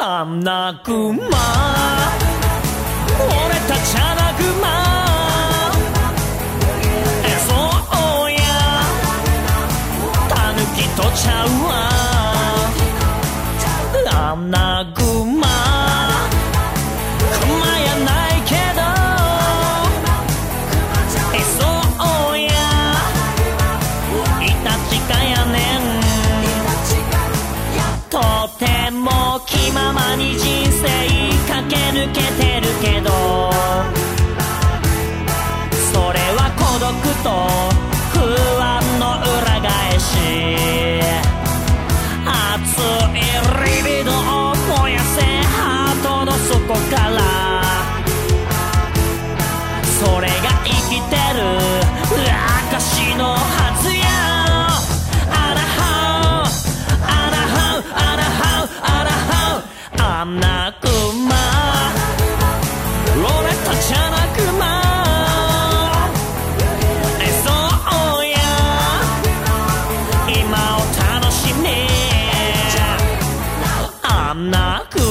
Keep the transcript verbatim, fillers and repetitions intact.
あんなクマ、俺たちアナグマ、えそうやタヌキとちゃうわ、あんなグマクマやないけど、えそうやイタチカやねん、とても気ままに人生駆け抜けてるけど、それは孤独と不安の裏返し、熱いリビドを燃やせハートの底から、それが生きてる証のはずや、あらはあらはあらはあらはあんなクマ、俺たちアナグマ、えそうや今を楽しめ、あんなクマ